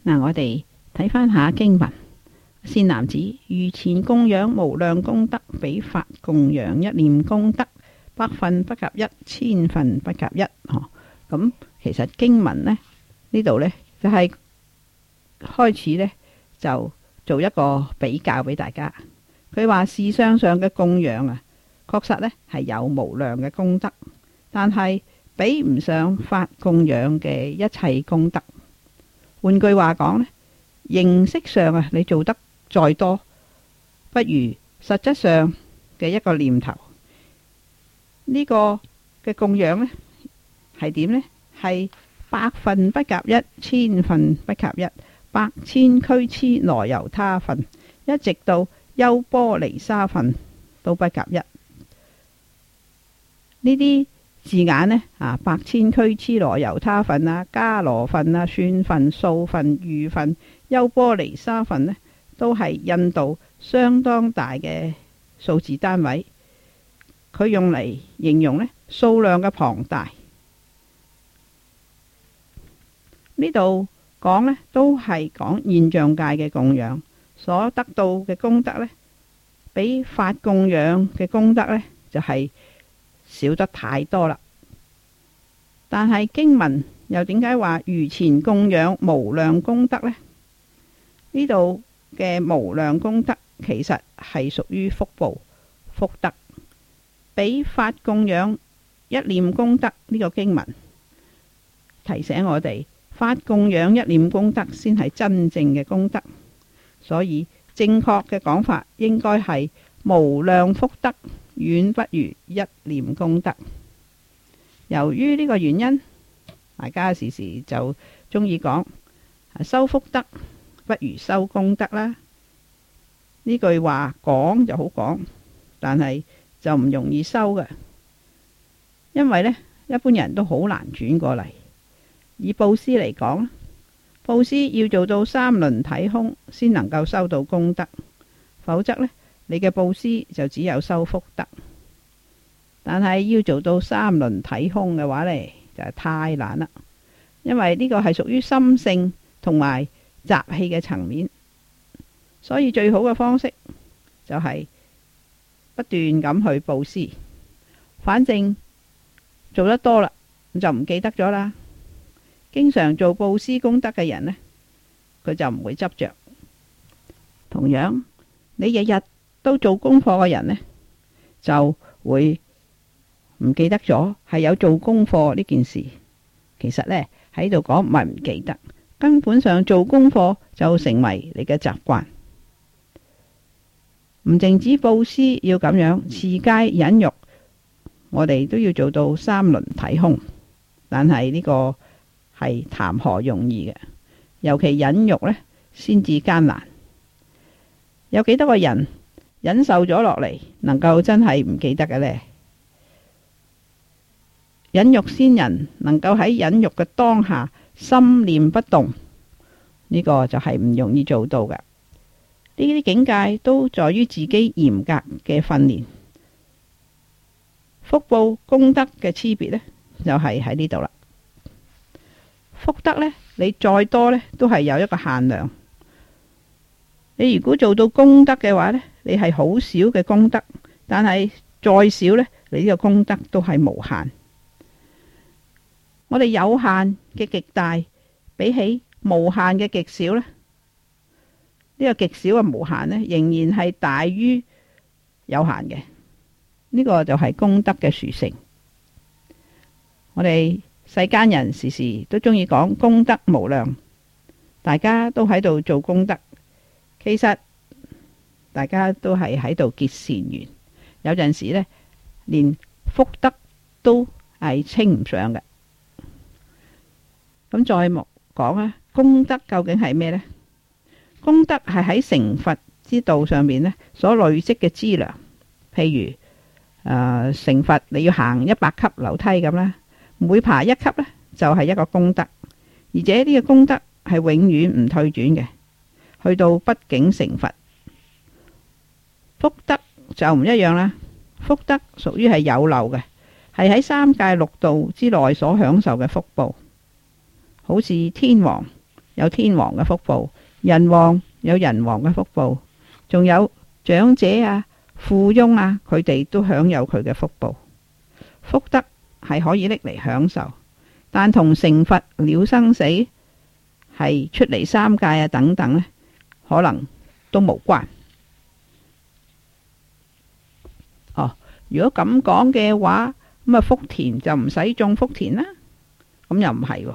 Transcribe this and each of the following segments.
嗱，我哋睇翻下經文。善男子，如前供養無量功德，比法供養一念功德，百分不及一，千分不及一。咁其實經文呢度呢，就係開始呢，就做一個比較俾大家。佢話事相上嘅供養啊，確實呢係有無量嘅功德，但係比唔上法供養嘅一切功德。換句話講呢，形式上啊，你做得再多，不如實質上嘅一個念頭。呢個嘅供養呢係點呢？係百分不及一，千分不及一，百千俱胝羅由他分，一直到優波離沙分都不及一。呢啲字眼呢，百千俱胝羅由他分啊，迦羅分啊，算分、數分、喻分、優波離沙分呢，都係印度相當大嘅數字單位。佢用嚟形容呢數量嘅龐大。呢度講呢都係講現象界嘅供養所得到嘅功德呢，比法供養嘅功德呢，就係少得太多啦。但係經文又點解話如前供養無量功德呢？呢度嘅無量功德其實係屬於福報福德，比法供養一念功德。呢個經文提醒我哋，法供養一念功德先係真正嘅功德，所以正確嘅講法應該係無量福德遠不如一念功德。由於呢個原因，大家時時就中意講修福德不如修功德啦。呢句話講就好講，但係就唔容易修嘅，因為呢一般人都好難轉過嚟。以布施嚟講，布施要做到三輪體空先能夠收到功德，否則呢，你嘅布施就只有收福德。但係要做到三輪體空嘅話呢，就係太難啦，因為呢個係屬於心性同埋習氣嘅層面，所以最好嘅方式就係不斷咁去布施，反正做得多啦，就唔記得咗啦。經常做布施功德嘅人呢，佢就唔會執着。同樣，你日日都做功課嘅人呢，就會唔記得咗係有做功課呢件事。其實呢，喺度講唔係唔記得，根本上做功課就成為你嘅習慣。唔淨止布施要咁樣，持戒忍辱，我哋都要做到三輪體空。但係呢個係談何容易嘅，尤其忍辱呢，先至艱難。有幾多個人忍受咗落嚟，能夠真係唔記得嘅呢？忍辱先人能夠喺忍辱嘅當下心念不動，呢個就係唔容易做到嘅。呢啲境界都在於自己嚴格嘅訓練。福報功德嘅差別呢，就係喺呢度啦。福德呢，你再多呢，都係有一個限量。你如果做到功德嘅話呢，你係好少嘅功德，但係再少呢，你呢個功德都係無限。我哋有限嘅極大，比起無限嘅極少呢，呢個極少嘅無限呢，仍然係大於有限嘅。呢個就係功德嘅殊勝。我哋世間人時時都中意講功德無量，大家都喺度做功德，其實大家都係喺度結善緣。有陣時呢，連福德都係稱唔上嘅。咁再莫講啊，功德究竟係咩呢？功德係喺成佛之道上面呢所累積嘅資糧。譬如成佛你要行100級樓梯咁啦，每爬1級呢就係一個功德，而且呢個功德係永遠唔退轉嘅，去到畢竟成佛。福德就唔一樣啦，福德屬於係有漏嘅，係喺三界六道之內所享受嘅福報。好似天王有天王嘅福報，人王有人王嘅福報，仲有長者啊、富翁啊，佢哋都享有佢嘅福報。福德係可以拎嚟享受，但同成佛了生死，係出嚟三界啊等等呢，可能都無關。如果咁講嘅話，咁啊福田就唔使種福田啦。咁又唔係喎，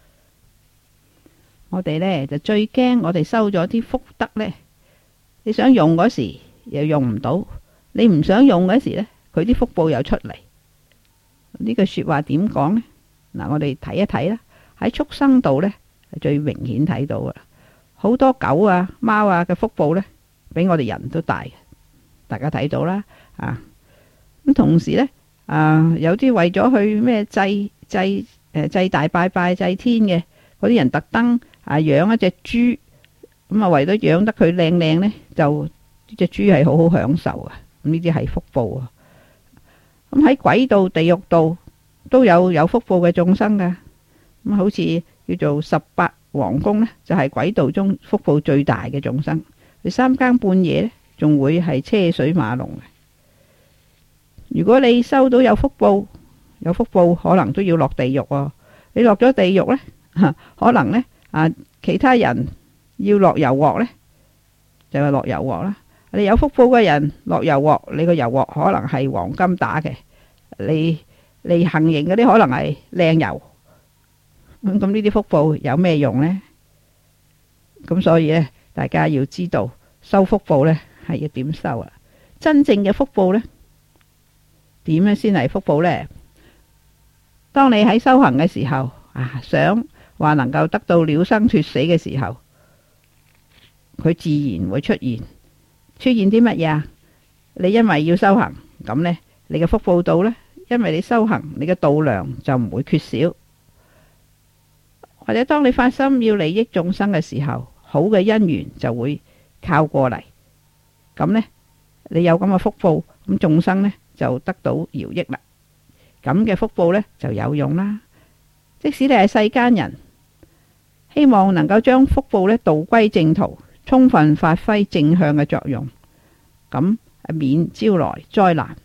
我哋呢就最驚我哋收咗啲福德呢，你想用嗰時又用唔到，你唔想用嗰時呢，佢啲福報又出嚟。呢句說話點講呢？嗱，我哋睇一睇啦，喺畜生道呢，係最明顯睇到噶啦，好多狗啊、貓啊嘅福報呢，比我哋人都大嘅，大家睇到啦。咁同時呢，有啲為咗去咩祭大拜拜祭天嘅嗰啲人，特登養一隻豬，咁啊為咗養得佢靚靚呢，就呢隻豬係好好享受啊！咁呢啲係福報啊！咁喺鬼道、地獄道都有福報嘅眾生噶，咁好似叫做18王公呢，就係鬼道中福報最大嘅眾生。佢三更半夜呢，仲會係車水馬龍嘅。如果你收到有福報可能都要落地獄喎。你落咗地獄呢，可能呢其他人要落油鑊呢，就係落油鑊啦。你有福報嘅人落油鑊，你個油鑊可能係黃金打嘅，你行刑嗰啲可能係靚油。咁呢啲福報有咩用呢？咁所以呢，大家要知道收福報呢係要點收啊？真正嘅福報呢，點樣先係福報呢？當你喺修行嘅時候想話能夠得到了生脫死嘅時候，佢自然會出現啲乜嘢啊？你因為要修行，咁呢，你嘅福報到呢，因為你修行，你嘅度量就唔會缺少。或者當你發心要利益眾生嘅時候，好嘅因緣就會靠過嚟，咁呢，你有咁嘅福報，咁眾生呢就得到饒益啦。咁嘅福報呢就有用啦。即使你係世間人，希望能夠將福報呢導歸正途，充分發揮正向嘅作用，咁免招來災難。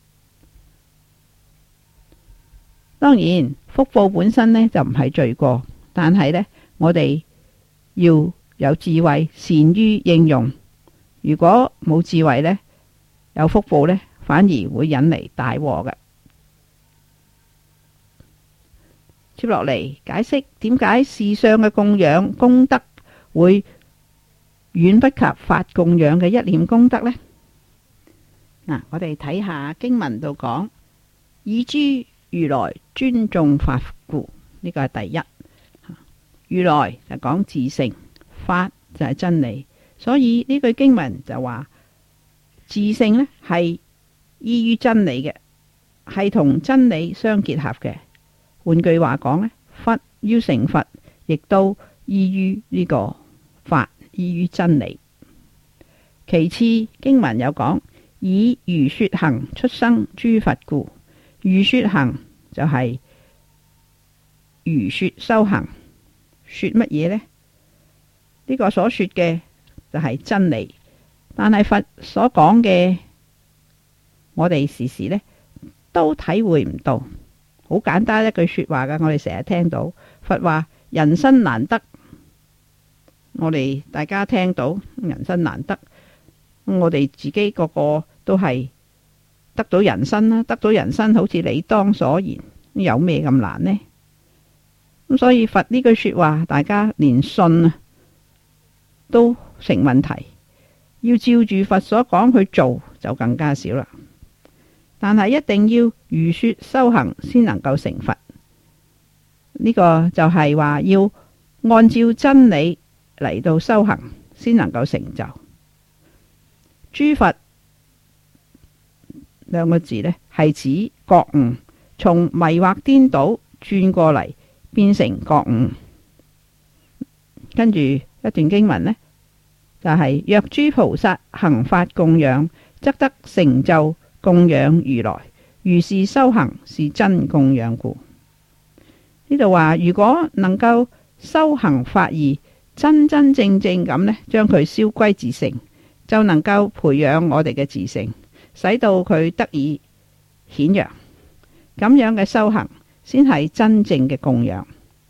當然，福報本身呢就唔係罪過，但係呢，我哋要有智慧，善於應用。如果冇智慧呢，有福報呢，反而會引嚟大禍嘅。接落嚟解釋點解事上嘅供養功德會遠不及法供養嘅一念功德呢？我哋睇下經文度講，以諸如來尊重法故，呢個係第一。如來就講自性，法就係真理，所以呢句經文就話自性呢係依於真理嘅，係同真理相結合嘅。換句話講呢，佛要成佛，亦都依於呢個法，依於真理。其次經文有講，以如說行出生諸佛故，如說行就係如說修行，說乜嘢呢？呢個所說嘅就係真理，但係佛所講嘅，我哋時時呢都體會唔到。好簡單一句說話噶，我哋成日聽到佛話人生難得，我哋大家聽到人生難得，我哋自己個個都係得到人生啦，得到人生好似理當所言，有咩咁難呢？咁所以佛呢句說話，大家連信都成問題，要照住佛所講去做就更加少啦。但係一定要如說修行先能夠成佛，呢個就係話要按照真理嚟到修行先能夠成就。諸佛兩個字呢，係指覺悟，從迷惑顛倒轉過嚟變成覺悟。跟住一段經文呢，就係若諸菩薩行法供養，則得成就供養如來，如是修行是真供養故。呢度話如果能夠修行法義， 真真正正咁呢，將佢燒歸自性，就能夠培養我哋嘅自性，使到佢得以顯揚。咁樣嘅修行先係真正嘅供養。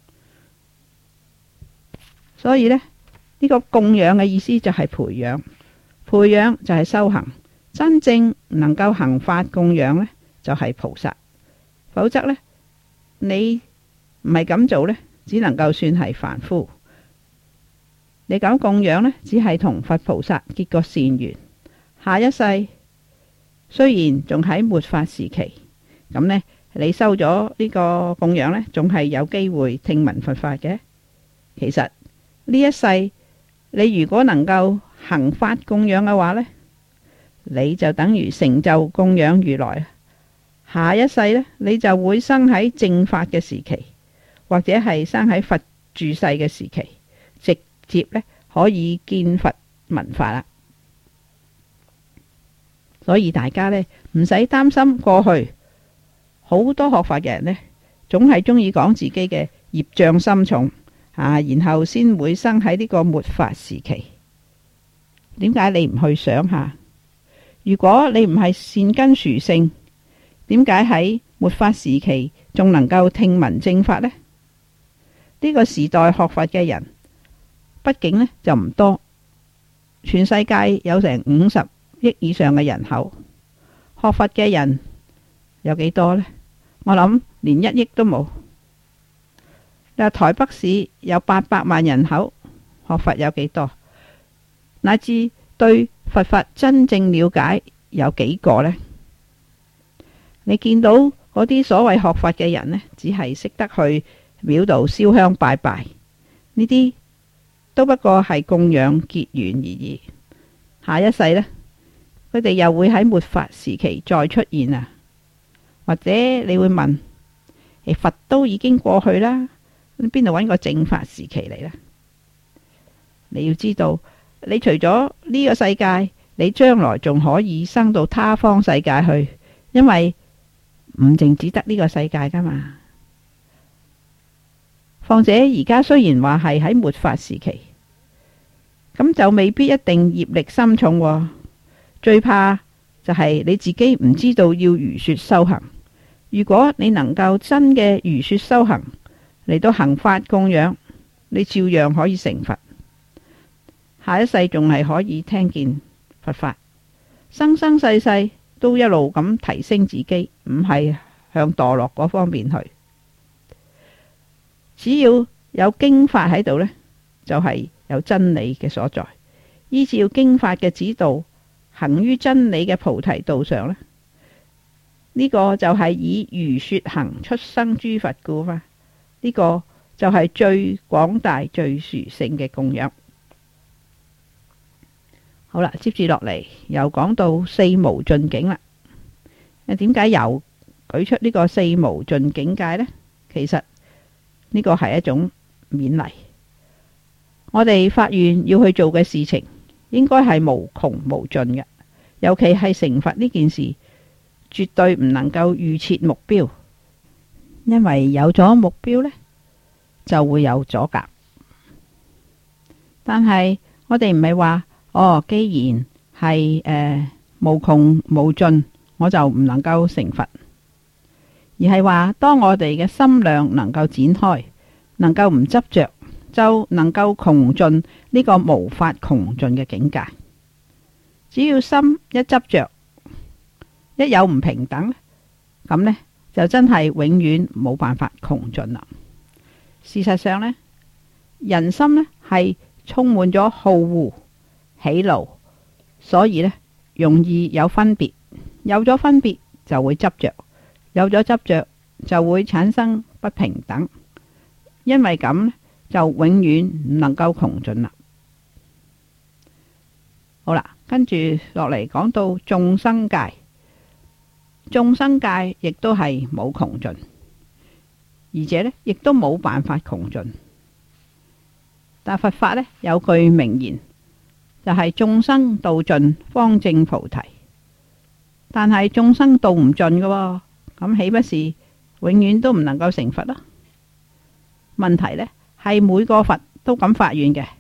所以呢，呢個供養嘅意思就係培養，培養就係修行。真正能夠行法供養呢，就係菩薩。否則呢，你唔係咁做呢，只能夠算係凡夫。你咁供養呢，只係同佛菩薩結個善緣。下一世雖然仲喺末法時期，咁呢，你收咗呢個供養呢，仲係有機會聽聞佛法嘅。其實呢一世你如果能夠行法供養嘅話呢，你就等於成就供養如來。下一世呢，你就會生喺正法嘅時期，或者係生喺佛住世嘅時期，直接呢可以見佛聞法啦。所以大家呢，唔使擔心過去好多學法嘅人呢，總係中意講自己嘅業障深重然後先會生喺呢個末法時期。點解你唔去想下？如果你唔係善根殊勝，點解喺末法時期仲能夠聽聞正法呢？呢個時代學佛嘅人畢竟呢就唔多，全世界有成50億以上嘅人口，學佛嘅人有幾多呢？我諗連1億都冇。台北市有800萬人口，學佛有幾多？乃至對佛法真正了解有幾個呢？你見到嗰啲所謂學佛嘅人呢，只係識得去廟度燒香拜拜，呢啲都不過係供養結緣而已。下一世呢，佢哋又會喺末法時期再出現啊！或者你會問，佛都已經過去啦，邊度揾個正法時期嚟呢？你要知道，你除咗呢個世界，你將來仲可以生到他方世界去，因為唔淨只得呢個世界噶嘛。況且而家雖然話係喺末法時期，咁就未必一定業力深重喎。最怕就係你自己唔知道要如說修行。如果你能夠真嘅如說修行嚟到行法供養，你照樣可以成佛。下一世仲係可以聽見佛法，生生世世都一路咁提升自己，唔係向墮落嗰方面去。只要有經法喺度呢，就係有真理嘅所在。依照經法嘅指導，行於真理嘅菩提道上呢，呢個就係以如說行出生諸佛故嘛。呢個就係最廣大最殊勝嘅供養。好啦，接住落嚟又講到四無盡境啦。點解又舉出呢個四無盡境界呢？其實呢個係一種勉勵。我哋發願要去做嘅事情，應該係無窮無盡嘅。尤其係成佛呢件事，絕對唔能夠預設目標，因為有咗目標呢，就會有阻隔。但係我哋唔係話，既然係無窮無盡，我就唔能夠成佛，而係話當我哋嘅心量能夠展開，能夠唔執着，就能夠窮盡呢個無法窮盡嘅境界。只要心一執着，一有唔平等，咁呢就真係永遠冇辦法窮盡啦。事實上呢，人心呢係充滿咗好惡、喜怒，所以呢容易有分別。有咗分別就會執着，有咗執着就會產生不平等。因為咁呢就永遠唔能夠窮盡啦。好啦，跟住落嚟講到眾生界，眾生界亦都係冇窮盡，而且呢亦都冇辦法窮盡。但佛法呢有句名言，就係眾生度盡方證菩提。但係眾生度唔盡嘅，咁豈不是永遠都唔能夠成佛啦？問題呢係每個佛都咁發願嘅，